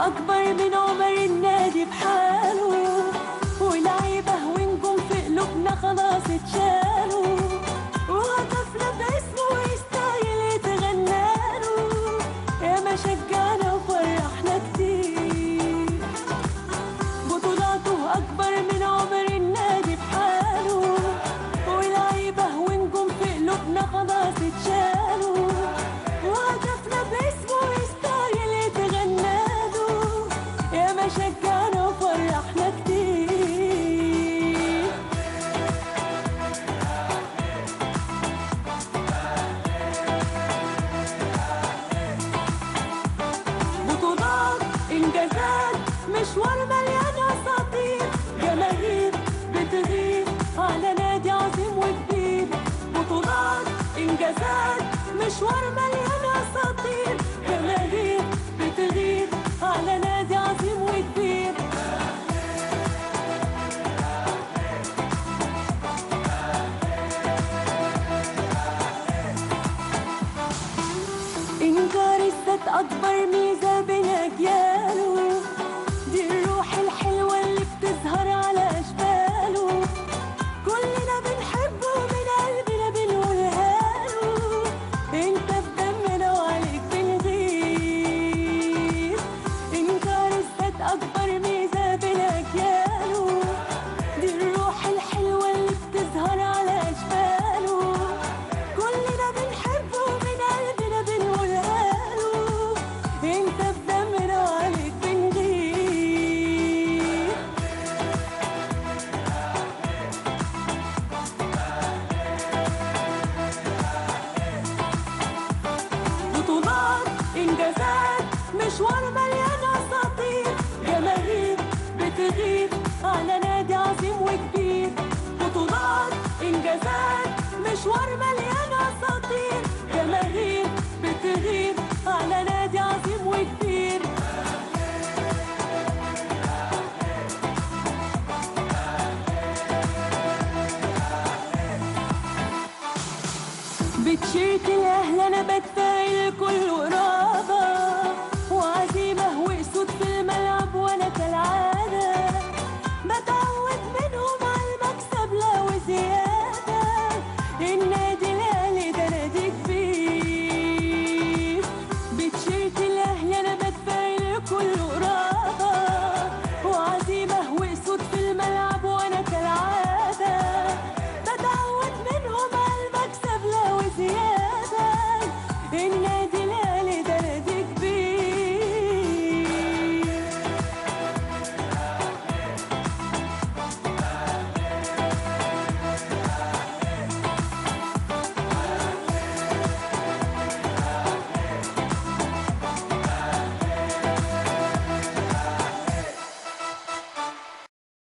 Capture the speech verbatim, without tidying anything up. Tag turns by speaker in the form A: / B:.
A: أكبر من عمر النادي بحاله، ولعيبة ونجوم في قلوبنا خلاص اتشالوا، وهتفنا باسمه ويستاهل يتغناله، يا ما شجعنا وفرحنا كتير. بطولاته أكبر من عمر النادي بحاله، ولعيبة ونجوم في قلوبنا خلاص اتشالوا، وهتفنا باسمه ويستاهل يتغناله، يا ما شجعنا وفرحنا كتير. بطولات، إنجازات، مشوار مليان أساطير، جماهير بتغير على نادي عظيم وكبير. بطولات، إنجازات، مشوار مليان أساطير، جماهير بتغير على نادي عظيم وكبير. إنكار الذات أكبر ميزة بين أجياله، دي الروح الحلوة اللي بتظهر على أشكاله، كلنا بنحبه من قلبنا بنقولها له، أنت بدمنا وعليك بنغير. إنكار الذات أكبر ميزة بين أجياله، دي الروح الحلوة اللي بتظهر على أشكاله، كلنا بنحبه من قلبنا بنقولها له، أنت بدمنا وعليك بنغير. بطولات، إنجازات، مشوار مليان أساطير، جماهير بتغير على نادي عظيم وكبير.